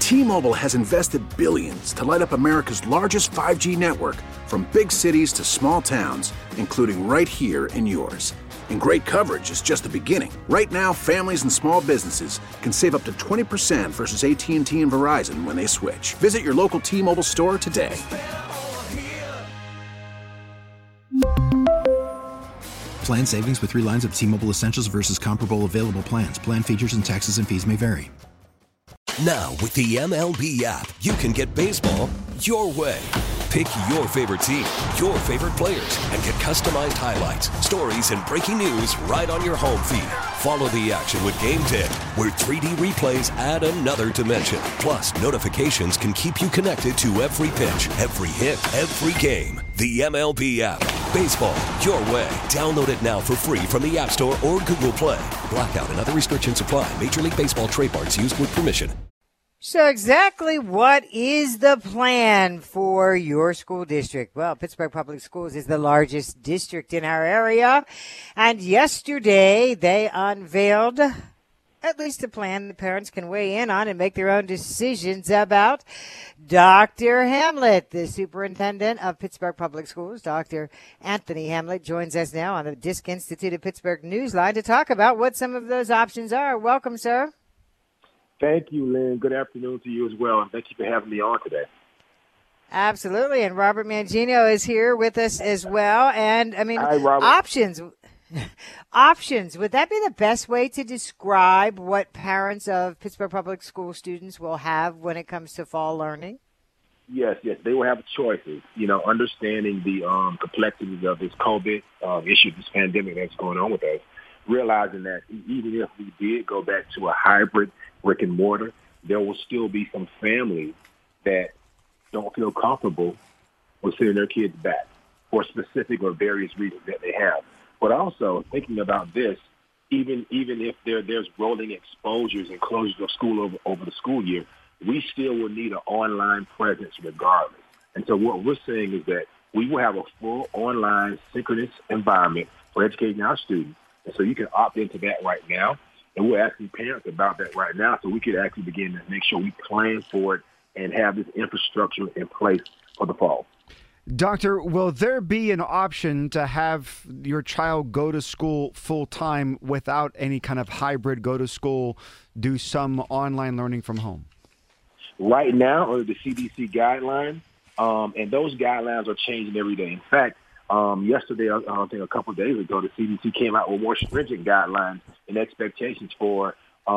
T-Mobile has invested billions to light up America's largest 5G network, from big cities to small towns, including right here in yours. And great coverage is just the beginning. Right now, families and small businesses can save up to 20% versus AT&T and Verizon when they switch. Visit your local T-Mobile store today. Plan savings with 3 lines of T-Mobile Essentials versus comparable available plans. Plan features and taxes and fees may vary. Now, with the MLB app, you can get baseball your way. Pick your favorite team, your favorite players, and get customized highlights, stories, and breaking news right on your home feed. Follow the action with Game Day, where 3D replays add another dimension. Plus, notifications can keep you connected to every pitch, every hit, every game. The MLB app. Baseball your way. Download it now for free from the App Store or Google Play. Blackout and other restrictions apply. Major League Baseball trademarks used with permission. So exactly what is the plan for your school district? Well, Pittsburgh Public Schools is the largest district in our area. And yesterday they unveiled at least a plan the parents can weigh in on and make their own decisions about. Dr. Hamlet, the superintendent of Pittsburgh Public Schools, Dr. Anthony Hamlet, joins us now on the Disk Institute of Pittsburgh Newsline to talk about what some of those options are. Welcome, sir. Thank you, Lynn. Good afternoon to you as well, and thank you for having me on today. Absolutely, and Robert Mangino is here with us as well. And, I mean, Hi, Robert. Options. Would that be the best way to describe what parents of Pittsburgh Public School students will have when it comes to fall learning? Yes. They will have choices, understanding the complexities of this COVID issue, this pandemic that's going on with us, realizing that even if we did go back to a hybrid brick and mortar, there will still be some families that don't feel comfortable with sending their kids back for specific or various reasons that they have. But also thinking about this, even if there's rolling exposures and closures of school over the school year, we still will need an online presence regardless. And so what we're saying is that we will have a full online synchronous environment for educating our students. And so you can opt into that right now. And we're asking parents about that right now so we could actually begin to make sure we plan for it and have this infrastructure in place for the fall. Doctor, will there be an option to have your child go to school full-time without any kind of hybrid go to school, do some online learning from home? Right now, under the CDC guidelines, and those guidelines are changing every day. In fact, yesterday, I think a couple of days ago, the CDC came out with more stringent guidelines and expectations for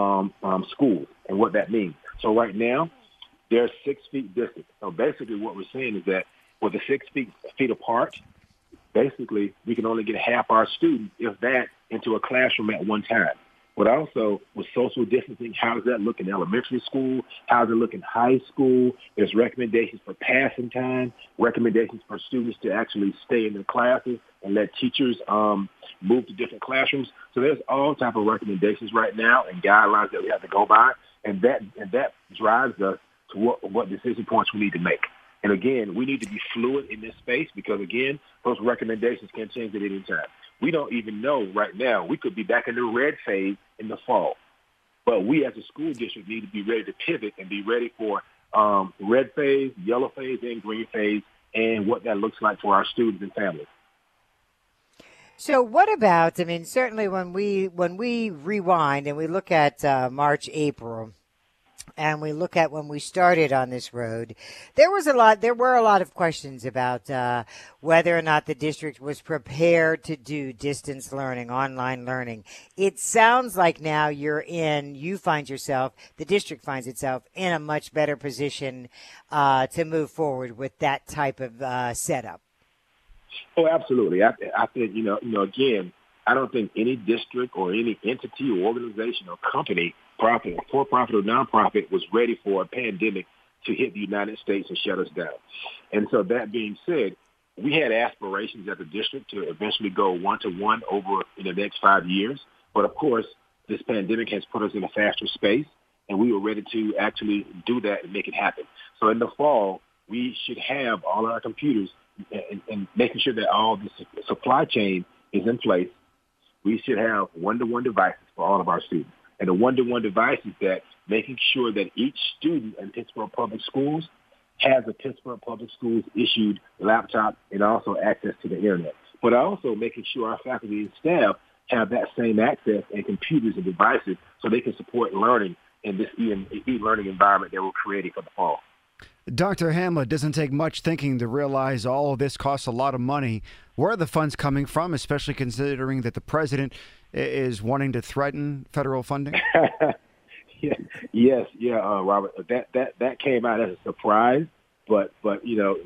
schools and what that means. So right now, they're 6 feet distance. So basically what we're saying is that with the 6 feet apart, basically we can only get half our students, if that, into a classroom at one time. But also with social distancing, how does that look in elementary school? How does it look in high school? There's recommendations for passing time, recommendations for students to actually stay in their classes and let teachers move to different classrooms. So there's all type of recommendations right now and guidelines that we have to go by, and that drives us to what decision points we need to make. And again, we need to be fluid in this space because, again, those recommendations can change at any time. We don't even know right now. We could be back in the red phase in the fall. But we as a school district need to be ready to pivot and be ready for red phase, yellow phase, and green phase, and what that looks like for our students and families. So what about, I mean, certainly when we rewind and we look at March, April, and we look at when we started on this road, there were a lot of questions about whether or not the district was prepared to do distance learning, online learning. It sounds like now the district finds itself in a much better position to move forward with that type of setup. Oh, absolutely. I think, again, I don't think any district or any entity or organization or company, profit, for-profit or nonprofit, was ready for a pandemic to hit the United States and shut us down. And so that being said, we had aspirations as a district to eventually go one-to-one over in the next 5 years. But, of course, this pandemic has put us in a faster space, and we were ready to actually do that and make it happen. So in the fall, we should have all our computers and making sure that all the supply chain is in place. We should have one-to-one devices for all of our students. And the one-to-one devices that making sure that each student in Pittsburgh Public Schools has a Pittsburgh Public Schools issued laptop and also access to the internet. But also making sure our faculty and staff have that same access and computers and devices so they can support learning in this e-learning environment that we're creating for the fall. Dr. Hamlet, doesn't take much thinking to realize all of this costs a lot of money. Where are the funds coming from, especially considering that the president is wanting to threaten federal funding? Yes, Robert. That came out as a surprise, but not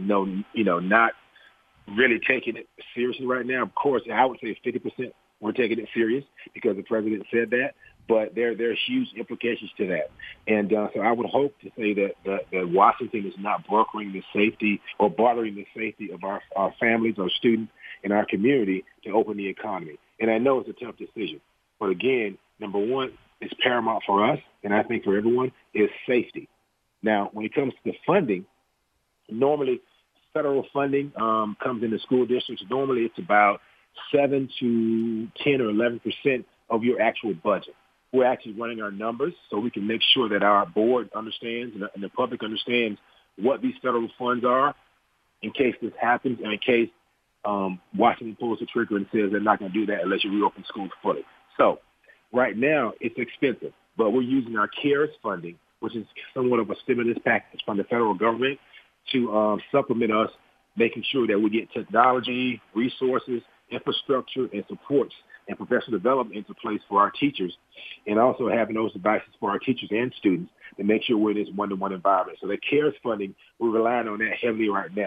really taking it seriously right now. Of course, I would say 50% we're taking it serious because the president said that. But there are huge implications to that. And so I would hope to say that Washington is not brokering the safety or bothering the safety of our families, our students, and our community to open the economy. And I know it's a tough decision. But again, number one, it's paramount for us, and I think for everyone, is safety. Now, when it comes to the funding, normally federal funding comes into school districts. Normally it's about 7 to 10 or 11% of your actual budget. We're actually running our numbers so we can make sure that our board understands and the public understands what these federal funds are in case this happens and in case Washington pulls the trigger and says they're not going to do that unless you reopen schools fully. So right now it's expensive, but we're using our CARES funding, which is somewhat of a stimulus package from the federal government to supplement us, making sure that we get technology, resources, infrastructure, and supports and professional development into place for our teachers, and also having those devices for our teachers and students to make sure we're in this one-to-one environment. So the CARES funding, we're relying on that heavily right now.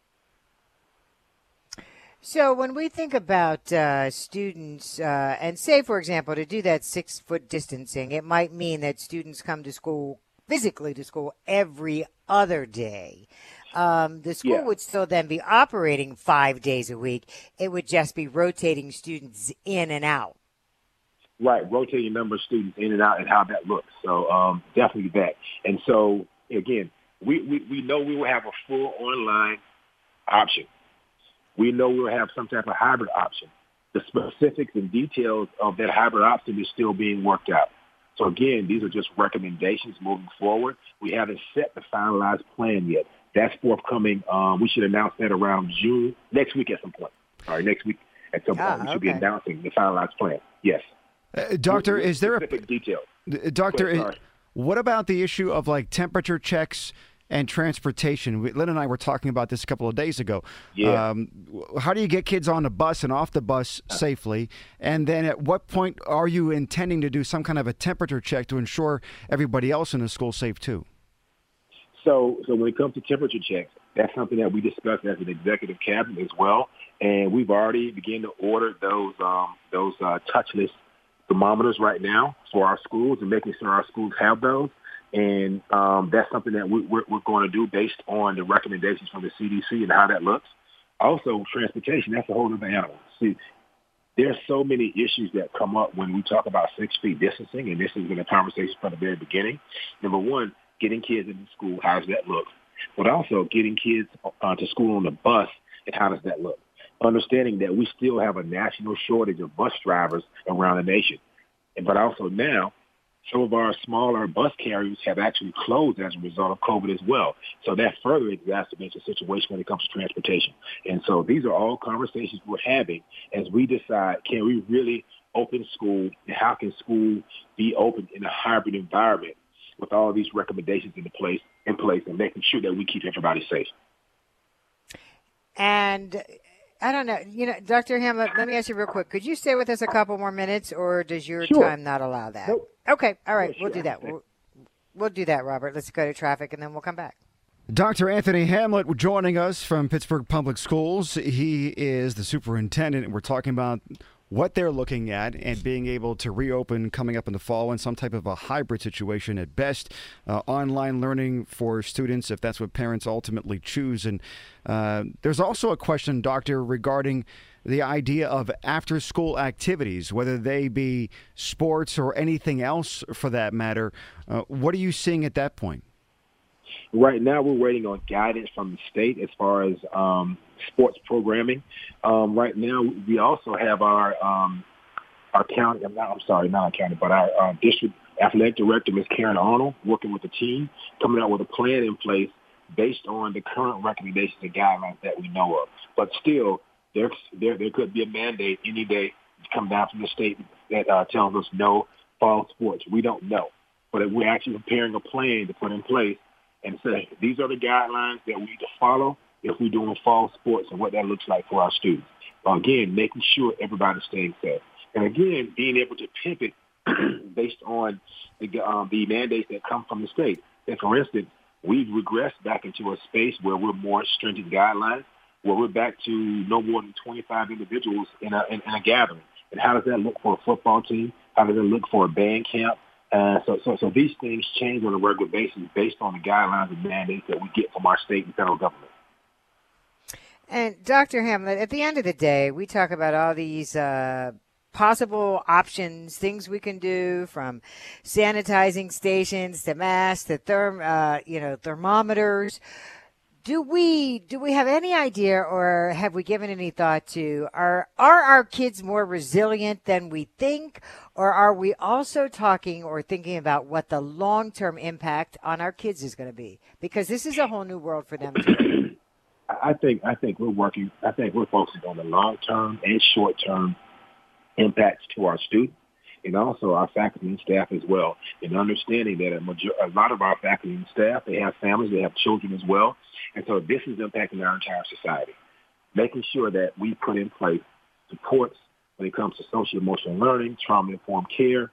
So when we think about students, and say, for example, to do that 6-foot distancing, it might mean that students come to school, physically to school, every other day. The school would still then be operating 5 days a week. It would just be rotating students in and out. Right, rotating a number of students in and out and how that looks. So definitely that. And so, again, we know we will have a full online option. We know we'll have some type of hybrid option. The specifics and details of that hybrid option is still being worked out. So, again, these are just recommendations moving forward. We haven't set the finalized plan yet. That's forthcoming. We should announce that around June, next week at some point. All right, next week at some point. We should be announcing the finalized plan. Yes. Doctor, is there specific detail? Doctor, what about the issue of like temperature checks and transportation? Lynn and I were talking about this a couple of days ago. Yeah. How do you get kids on the bus and off the bus safely? And then at what point are you intending to do some kind of a temperature check to ensure everybody else in the school is safe too? So when it comes to temperature checks, that's something that we discussed as an executive cabinet as well. And we've already begun to order those touchless thermometers right now for our schools and making sure our schools have those. And that's something that we're going to do based on the recommendations from the CDC and how that looks. Also, transportation, that's a whole other animal. See, there's so many issues that come up when we talk about 6 feet distancing, and this has been a conversation from the very beginning. Number one, getting kids into school, how does that look? But also getting kids to school on the bus, and how does that look? Understanding that we still have a national shortage of bus drivers around the nation. But also now, some of our smaller bus carriers have actually closed as a result of COVID as well. So that further exacerbates the situation when it comes to transportation. And so these are all conversations we're having as we decide, can we really open school, and how can school be open in a hybrid environment with all these recommendations in place and making sure that we keep everybody safe. And I don't know, Dr. Hamlet, let me ask you real quick. Could you stay with us a couple more minutes, or does your time not allow that? Nope. Okay. All right. Sure. We'll do that. We'll do that, Robert. Let's go to traffic, and then we'll come back. Dr. Anthony Hamlet joining us from Pittsburgh Public Schools. He is the superintendent, and we're talking about what they're looking at and being able to reopen coming up in the fall in some type of a hybrid situation at best, online learning for students if that's what parents ultimately choose. And there's also a question, Doctor, regarding the idea of after-school activities, whether they be sports or anything else for that matter. What are you seeing at that point? Right now, we're waiting on guidance from the state as far as sports programming. Right now, we also have our county. Not our county, but our district Athletic Director Ms. Karen Arnold, working with the team, coming out with a plan in place based on the current recommendations and guidelines that we know of. But still, there could be a mandate any day to come down from the state that tells us no fall sports. We don't know. But we're actually preparing a plan to put in place and say, these are the guidelines that we need to follow if we're doing fall sports and what that looks like for our students. Again, making sure everybody's staying safe. And again, being able to pivot based on the mandates that come from the state. And for instance, we've regressed back into a space where we're more stringent guidelines, where we're back to no more than 25 individuals in a gathering. And how does that look for a football team? How does it look for a band camp? So these things change on a regular basis based on the guidelines and mandates that we get from our state and federal government. And Dr. Hamlet, at the end of the day, we talk about all these possible options, things we can do, from sanitizing stations to masks to thermometers. Do we have any idea, or have we given any thought to, are our kids more resilient than we think, or are we also talking or thinking about what the long-term impact on our kids is going to be? Because this is a whole new world for them too. I think we're focusing on the long-term and short-term impacts to our students and also our faculty and staff as well, and understanding that a lot of our faculty and staff, they have families, they have children as well, and so this is impacting our entire society. Making sure that we put in place supports when it comes to social-emotional learning, trauma-informed care,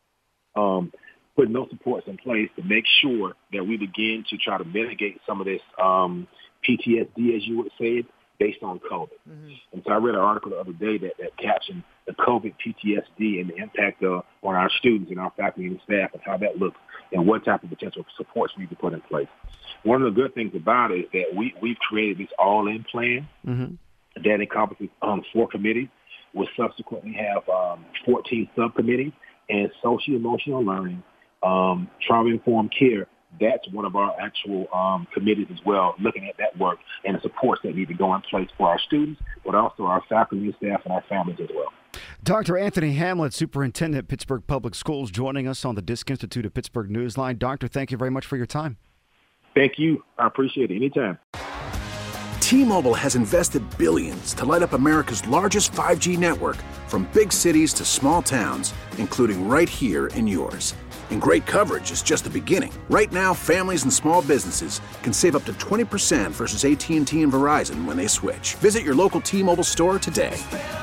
putting those supports in place to make sure that we begin to try to mitigate some of this PTSD, as you would say it, based on COVID. Mm-hmm. And so I read an article the other day that captioned the COVID PTSD and the impact on our students and our faculty and staff and how that looks and what type of potential supports we need to put in place. One of the good things about it is that we've created this all-in plan that encompasses 4 committees. We'll subsequently have 14 subcommittees, and social-emotional learning, trauma-informed care. That's one of our actual committees as well, looking at that work and the supports that need to go in place for our students, but also our faculty and staff and our families as well. Dr. Anthony Hamlet, Superintendent at Pittsburgh Public Schools, joining us on the Disk Institute of Pittsburgh Newsline. Doctor, thank you very much for your time. Thank you. I appreciate it. Anytime. T-Mobile has invested billions to light up America's largest 5G network, from big cities to small towns, including right here in yours. And great coverage is just the beginning. Right now, families and small businesses can save up to 20% versus AT&T and Verizon when they switch. Visit your local T-Mobile store today.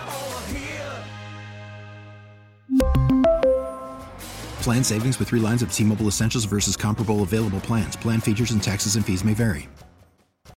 Plan savings with 3 lines of T-Mobile Essentials versus comparable available plans. Plan features and taxes and fees may vary.